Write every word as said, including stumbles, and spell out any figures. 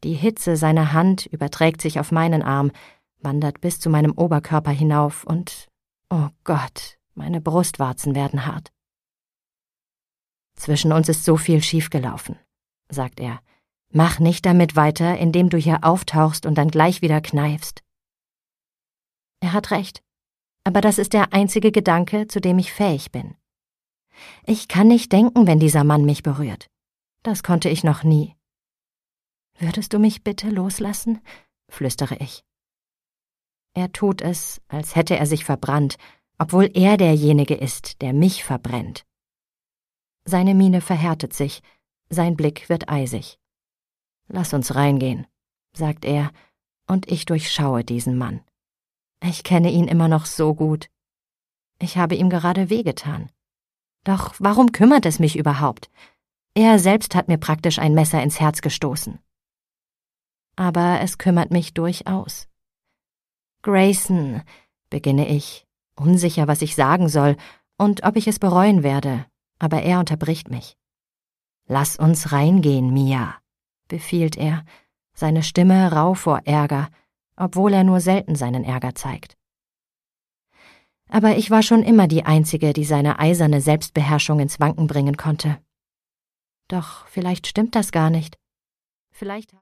Die Hitze seiner Hand überträgt sich auf meinen Arm, wandert bis zu meinem Oberkörper hinauf und, oh Gott, meine Brustwarzen werden hart. »Zwischen uns ist so viel schiefgelaufen«, sagt er. »Mach nicht damit weiter, indem du hier auftauchst und dann gleich wieder kneifst.« Er hat recht, aber das ist der einzige Gedanke, zu dem ich fähig bin. Ich kann nicht denken, wenn dieser Mann mich berührt. Das konnte ich noch nie. »Würdest du mich bitte loslassen?«, flüstere ich. Er tut es, als hätte er sich verbrannt, obwohl er derjenige ist, der mich verbrennt. Seine Miene verhärtet sich, sein Blick wird eisig. »Lass uns reingehen«, sagt er, und ich durchschaue diesen Mann. Ich kenne ihn immer noch so gut. Ich habe ihm gerade wehgetan. Doch warum kümmert es mich überhaupt? Er selbst hat mir praktisch ein Messer ins Herz gestoßen. Aber es kümmert mich durchaus. »Grayson«, beginne ich, unsicher, was ich sagen soll und ob ich es bereuen werde, aber er unterbricht mich. »Lass uns reingehen, Mia«, befiehlt er, seine Stimme rau vor Ärger, obwohl er nur selten seinen Ärger zeigt. Aber ich war schon immer die Einzige, die seine eiserne Selbstbeherrschung ins Wanken bringen konnte. Doch vielleicht stimmt das gar nicht. Vielleicht